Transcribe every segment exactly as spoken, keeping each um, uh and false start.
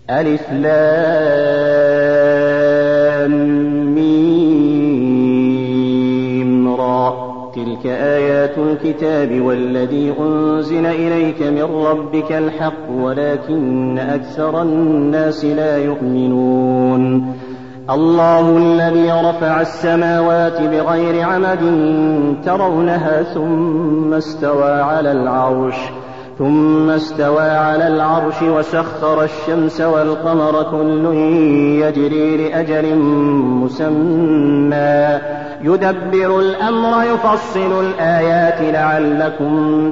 ألف لام ميم را تلك آيات الكتاب والذي أنزل إليك من ربك الحق ولكن أكثر الناس لا يؤمنون الله الذي رفع السماوات بغير عمد ترونها ثم استوى على العرش ثم استوى على العرش وسخر الشمس والقمر كل يجري لأجل مسمى يدبر الأمر يفصل الآيات لعلكم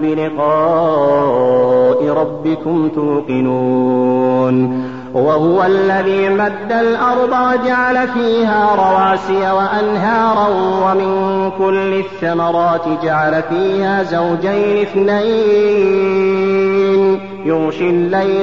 بلقاء ربكم توقنون وهو الذي مد الأرض وجعل فيها رواسي وأنهارا ومن كل الثمرات جعل فيها زوجين اثنين يغشي الليل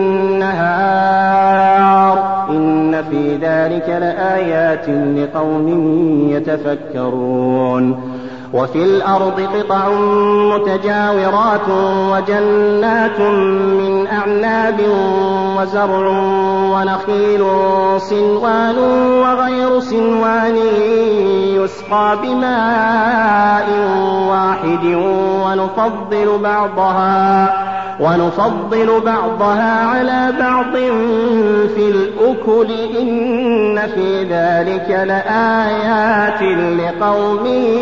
النهار إن في ذلك لآيات لقوم يتفكرون وفي الأرض قطع متجاورات وجنات من أعناب وزرع ونخيل صنوان وغير صنوان يسقى بماء واحد ونفضل بعضها ونفضل بعضها على بعض في الأكل إن في ذلك لآيات لقوم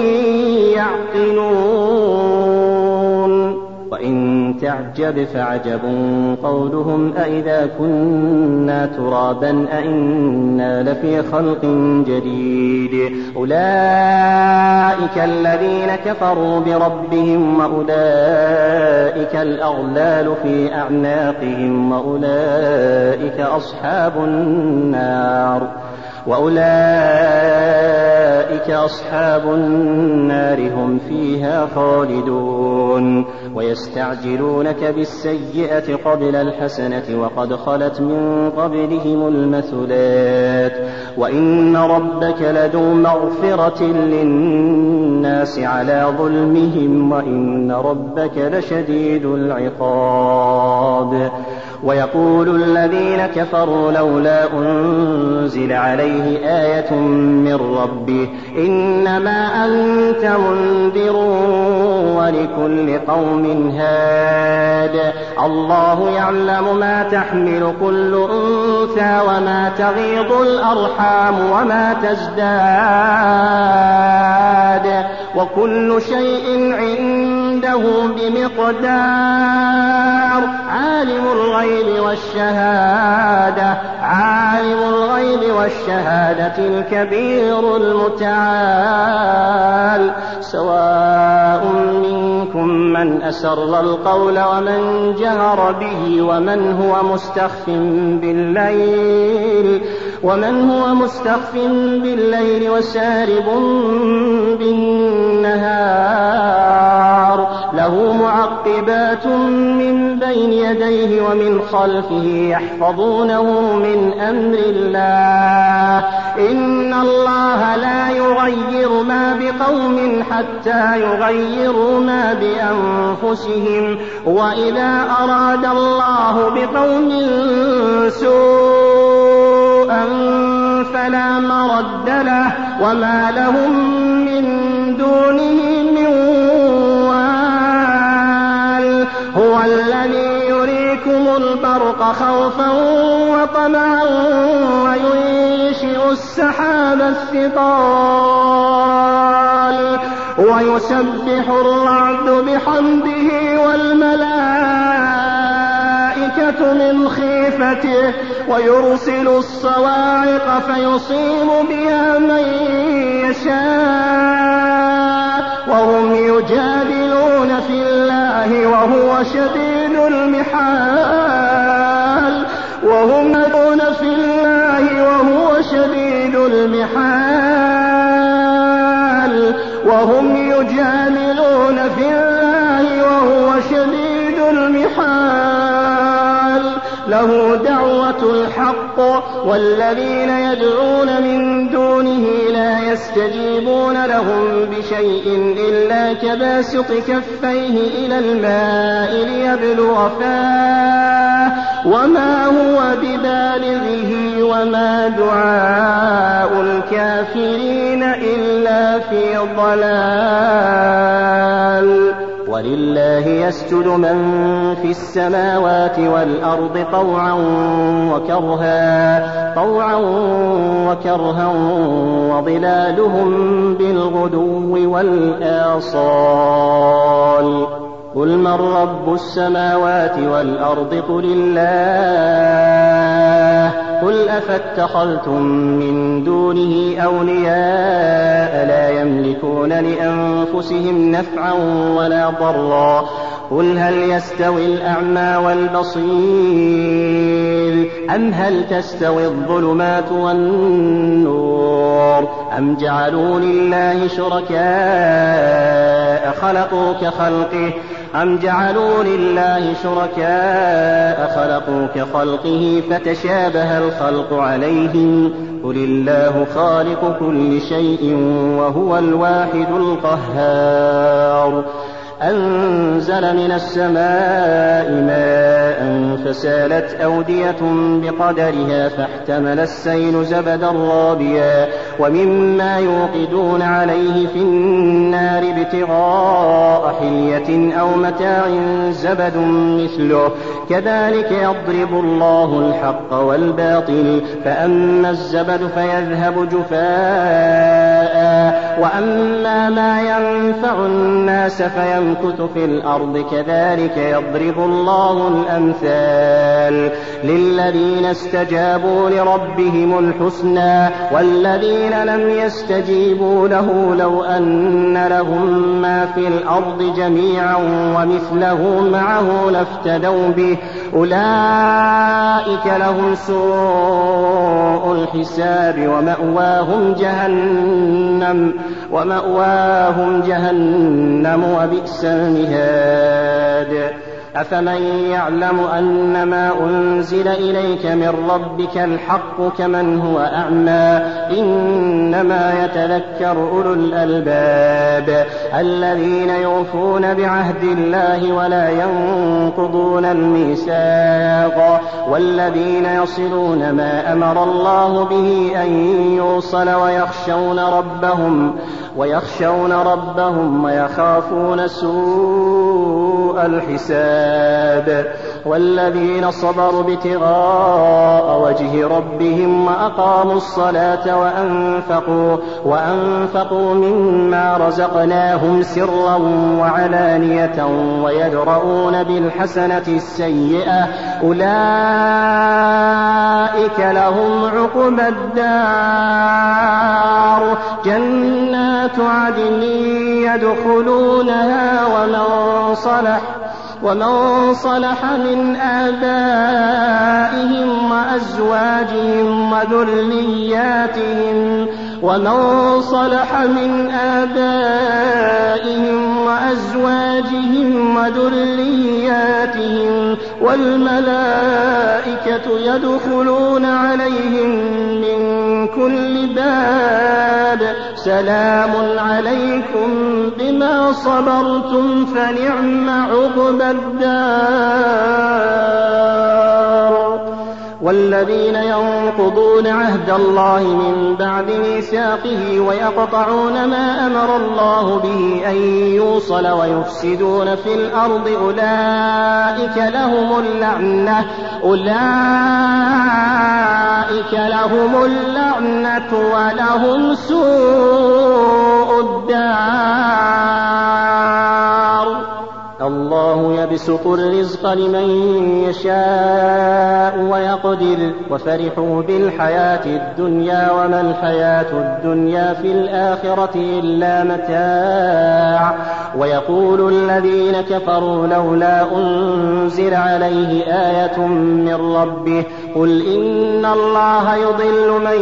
يعقلون وإن تعجب فعجب قولهم أئذا كنا ترابا أئنا لفي خلق جديد أولئك الذين كفروا بربهم وأولئك الأغلال في أعناقهم وأولئك أصحاب النار وأولئك أصحاب النار هم فيها خالدون ويستعجلونك بالسيئة قبل الحسنة وقد خلت من قبلهم المثلات وإن ربك لذو مغفرة للناس على ظلمهم وإن ربك لشديد العقاب ويقول الذين كفروا لولا أنزل عليه آية من ربه إنما أنت منذر ولكل قوم هاد الله يعلم ما تحمل كل أنثى وما تغيض الأرحام وما تزداد وكل شيء عنده بمقدار عالم الغيب والشهادة عالم الغيب والشهادة الكبير المتعال سواء منكم من أسر القول ومن جهر به ومن هو مستخف بالليل ومن هو مستخف بالليل وسارب بالنهار له معقبات من بين يديه ومن خلفه يحفظونه من أمر الله إن الله لا يغير ما بقوم حتى يغيروا ما بأنفسهم وإذا أراد الله بقوم سوءا فلا مرد له وما لهم من دونه من وال هو الذي يريكم البرق خوفا وطمعا وينشئ السحاب الثقال ويسبح الرعد بحمده والملائكة من خيفته ويرسل الصواعق فيصيب بها من يشاء وهم يجادلون في الله وهو شديد المحال وهم يدعون في الله وهو شديد المحال وهم يجادلون في الله وهو شديد المحال له دعوة الحق والذين يدعون من دونه لا يستجيبون لهم بشيء إلا كباسط كفيه إلى الماء ليبلغ فاه وما هو ببالغ دعاء الكافرين إلا في ضلال ولله يسجد من في السماوات والأرض طوعا وكرها طوعا وكرها وظلالهم بالغدو والآصال قل من رب السماوات والأرض قل الله قل أفاتخذتم من دونه أولياء لا يملكون لأنفسهم نفعا ولا ضرا قل هل يستوي الأعمى والبصير أم هل تستوي الظلمات والنور أم جعلوا لله شركاء خلقوا كخلقه أم جعلوا لله شركاء خلقوا كخلقه فتشابه الخلق عليهم قل الله خالق كل شيء وهو الواحد القهار أنزل من السماء ماء فسالت أودية بقدرها فاحتمل السيل زبدا رابيا ومما يوقدون عليه في النار ابتغاء حلية أو متاع زبد مثله كذلك يضرب الله الحق والباطل فأما الزبد فيذهب جفاء وأما ما ينفع الناس فينفع يمكث في الأرض كذلك يضرب الله الأمثال للذين استجابوا لربهم الحسنى والذين لم يستجيبوا له لو أن لهم ما في الأرض جميعا ومثله معه لافتدوا به أولئك لهم سوء الحساب ومأواهم جهنم ومأواهم جهنم وبئس المهاد أفمن يعلم أن ما أنزل إليك من ربك الحق كمن هو أعمى إنما يتذكر أولو الألباب الذين يوفون بعهد الله ولا ينقضون الميثاق والذين يصلون ما أمر الله به أن يوصل ويخشون ربهم ويخشون ربهم ويخافون سوء الحساب والذين صبروا ابتغاء وجه ربهم وأقاموا الصلاة وأنفقوا, وأنفقوا مما رزقناهم سرا وعلانية ويدرؤون بالحسنة السيئة أولئك لهم عقبى الدار جنات عدن يدخلونها ومن صلح ومن صلح من آبائهم وأزواجهم وذرياتهم ومن صلح من آبائهم وأزواجهم وذرياتهم والملائكة يدخلون عليهم من كل باب سلام عليكم بما صبرتم فنعم عقبى الدار والذين ينقضون عهد الله من بعد ميثاقه ويقطعون ما أمر الله به أن يوصل ويفسدون في الأرض أولئك لهم اللعنة أولئك لهم اللعنة ولهم سوء الدار الله يبسط الرزق لمن يشاء ويقدر وفرحوا بالحياة الدنيا وما الحياة الدنيا في الآخرة إلا متاع ويقول الذين كفروا لولا أنزل عليه آية من ربه قل إن الله يضل من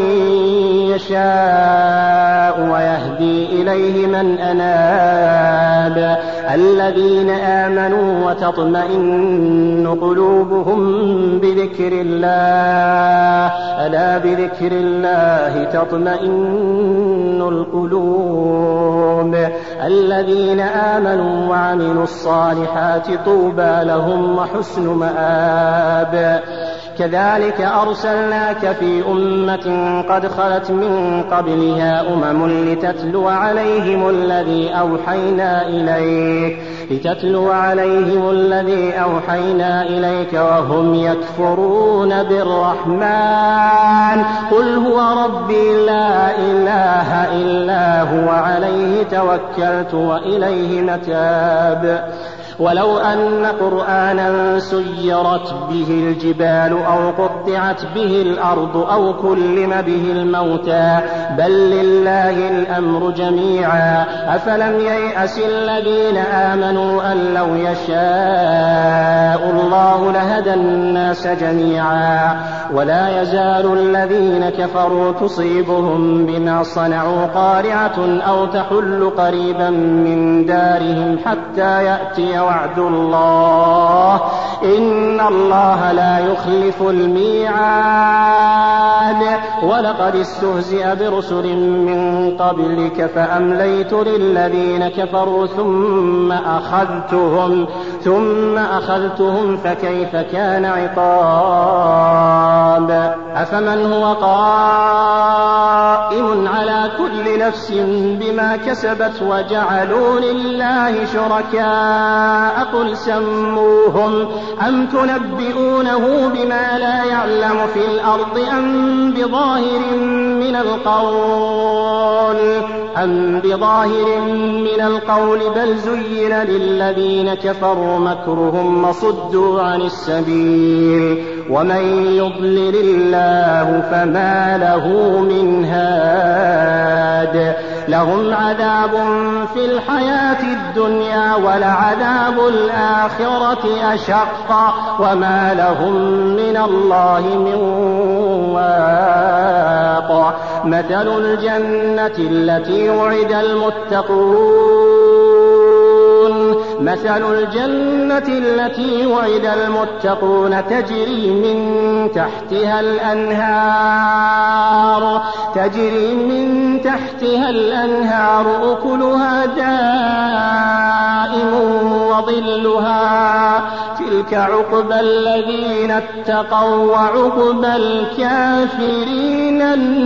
يشاء ويهدي إليه من أناب الذين آمنوا وتطمئن قلوبهم بذكر الله ألا بذكر الله تطمئن القلوب الذين آمنوا وعملوا الصالحات طوبى لهم وحسن مآب كذلك أرسلناك في أمة قد خلت من قبلها أمم لتتلو عليهم الذي أوحينا إليك لتتلو عليهم الذي أوحينا إليك وهم يكفرون بالرحمن قل هو ربي لا إله إلا هو عليه توكلت وإليه متاب ولو أن قرآنا سيرت به الجبال أو قطعت به الأرض أو كلم به الموتى بل لله الأمر جميعا أفلم ييأس الذين آمنوا أن لو يشاء الله لهدى الناس جميعا ولا يزال الذين كفروا تصيبهم بما صنعوا قارعة أو تحل قريبا من دارهم حتى يأتي وعد الله إن الله لا يخلف الميعاد ولقد استهزئ برسل من قبلك فأمليت للذين كفروا ثم أخذتهم ثم أخذتهم فكيف كان عقاب أفمن هو قائم على كل نفس بما كسبت وجعلوا لله شركاء قل سموهم أم تنبئونه بما لا يعلم في الأرض أم بظاهر من القول أم بظاهر من القول بل زين للذين كفروا مكرهم وصدوا عن السبيل ومن يضلل الله فما له من هاد لهم عذاب في الحياة الدنيا ولعذاب الآخرة أشق وما لهم من الله من واق مثل الجنة التي وعد المتقون مثل الجنة التي وعد المتقون تجري من تحتها الأنهار تجري من تحتها الأنهار أكلها دائم وظلها تلك عقبى الذين اتقوا وعقبى الكافرين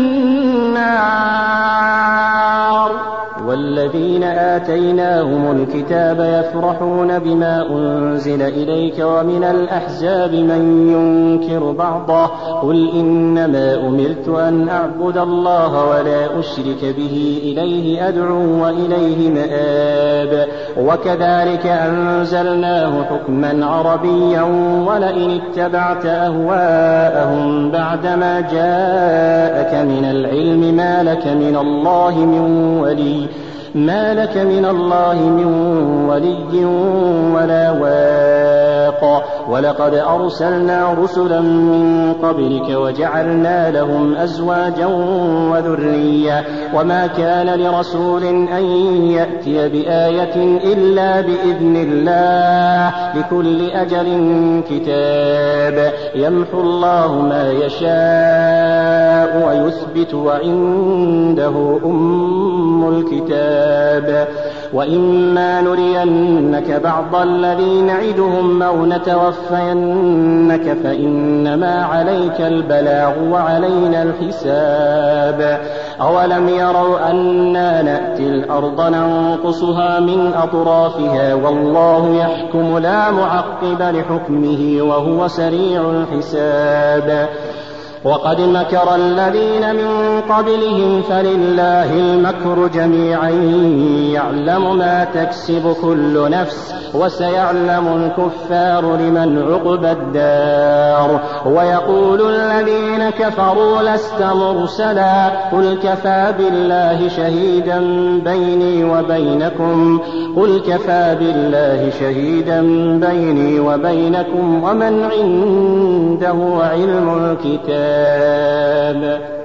النار والذين آتيناهم الكتاب يفرحون بما أنزل إليك ومن الأحزاب من ينكر بعضه قل إنما أمرت أن أعبد الله ولا أشرك به إليه أدعو وإليه مآب وكذلك أنزلناه حكما عربيا ولئن اتبعت أهواءهم بعدما جاءك من العلم ما لك من الله من ولي ما لك من الله من ولي ولا واق ولقد أرسلنا رسلا من قبلك وجعلنا لهم أزواجا وذرية وما كان لرسول أن يأتي بآية إلا بإذن الله لكل أجل كتاب يمحو الله ما يشاء ويثبت وعنده أم الكتاب وإما نرينك بعض الذي نعدهم أو نتوفينك فإنما عليك البلاغ وعلينا الحساب أولم يروا أنا نأتي الأرض ننقصها من أطرافها والله يحكم لا معقب لحكمه وهو سريع الحساب وقد مكر الذين من قبلهم فلله المكر جميعا يعلم ما تكسب كل نفس وسيعلم الكفار لمن عقبى الدار ويقول الذين كفروا لست مرسلا قل كفى بالله شهيدا بيني وبينكم قل كفى بالله شهيدا بيني وبينكم ومن عنده علم الكتاب